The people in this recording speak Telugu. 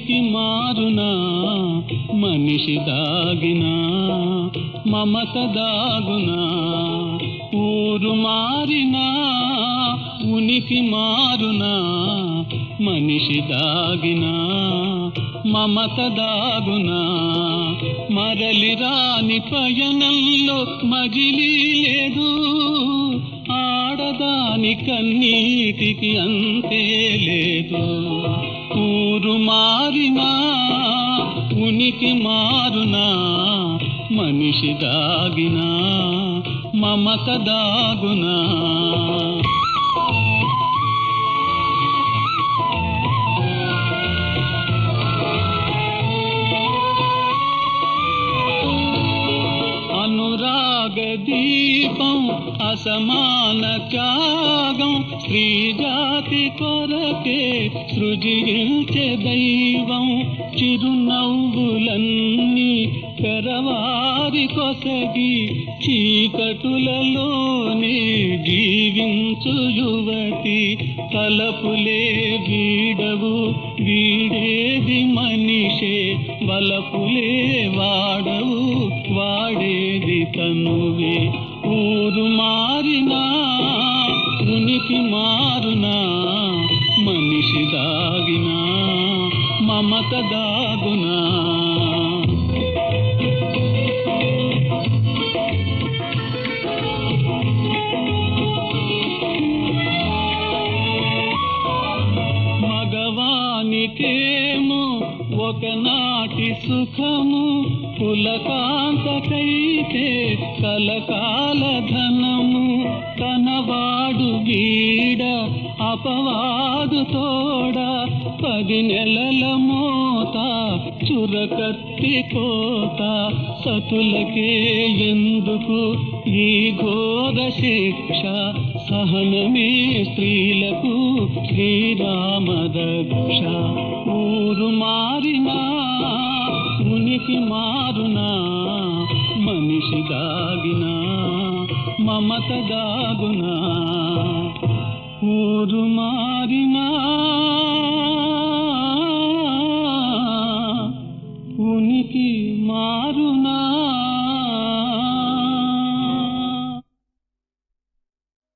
ఉనికి మారునా మనిషి దాగినా మమత దాగునా ఊరు మారినా ఉనికి మారునా మనిషి దాగినా మమత దాగునా మరలి రాని పయనంలో మజిలీ లేదు ఆడదాని కన్నీటికి అంతే లేదు ఊరు మారినా ఉనికి మారునా మనిషి దాగినా మమత దాగునా అనురాగ దీపం అసమాన త్యాగం స్త్రీ జాతి కొరకే సృజించే దైవం చిరునవ్వులన్నీ పెరవారి కొసగి చీకటులలోనే జీవించు యువతి తలపులే వీడవు వీడేది మనిషే వలపులే వాడవు వాడేది తనువే ఊరు మారినా ఉనికి మారునా మనిషి దాగినా మమత దాగునా మగవానికేమో ఒకనాటి సుఖము పులకాంతకైతే కలకాల ధనము తనవాడు వీడ అపవాదు తోడ 10 నెలల మోత చురకత్తి కోత సతులకే ఎందుకు ఈ ఘోర శిక్ష సహనమే స్త్రీలకు శ్రీరామ రక్ష ఊరు మారినా ఉనికి మారునా మనిషి దాగినా మమత దాగునా ఊరు